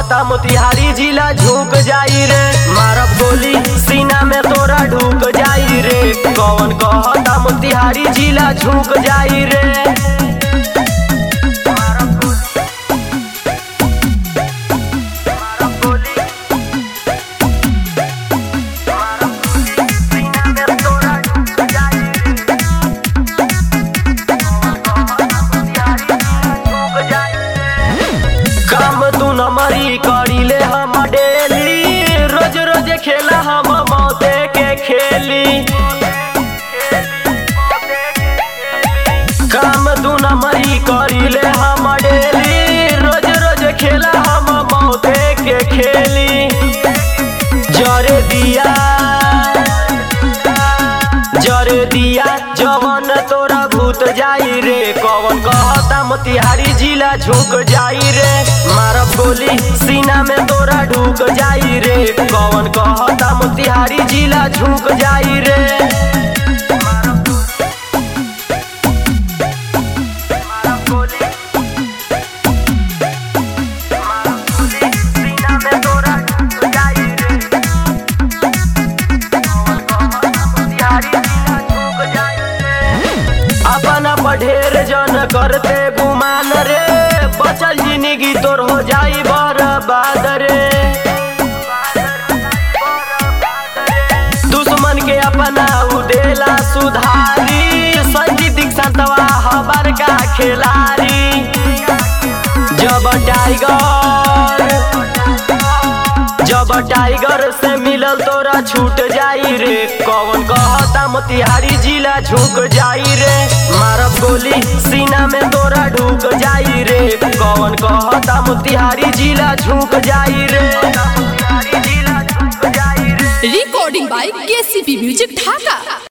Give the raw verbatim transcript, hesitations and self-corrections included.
कहता मोतिहारी जिला झुक जाई रे, मारब गोली सीना में तोरा ढुक जाई रे। कौन कहता मोतिहारी जिला झुक जाई रे। नमरी करीले हम डेली, रोज रोज खेला हम मौते के खेली। काम दू नमरी करीले हम डेली, रोज रोज खेला हम मौते के खेली। जरे दिया जरे दिया जवन तोरा भूत जाई रे। कौन कहता मोतिहारी जिला झुक जाई रे, मारब गोली सीना में तोरा ढुक जाई रे। कौन कहता मोतिहारी जिला झुक जाई रे। अपना पढ़ेर जन करते गुमान रे, बचल जिंदगी तोर हो जाई बर्बाद रे। दुश्मन के अपना उदेला सुधारी, संजीत दीक्षांतवा हबर का खिलाड़ी। जब टाइगर जब टाइगर से मिलल तोरा छूट जाई रे। कौन कहता मोतिहारी जिला झुक जाई रे, मारब गोली सीना में तोरा ढुक जाई रे। कौन कहता मोतिहारी जिला झुक जाई रे। Recording by K C P music Dhaka.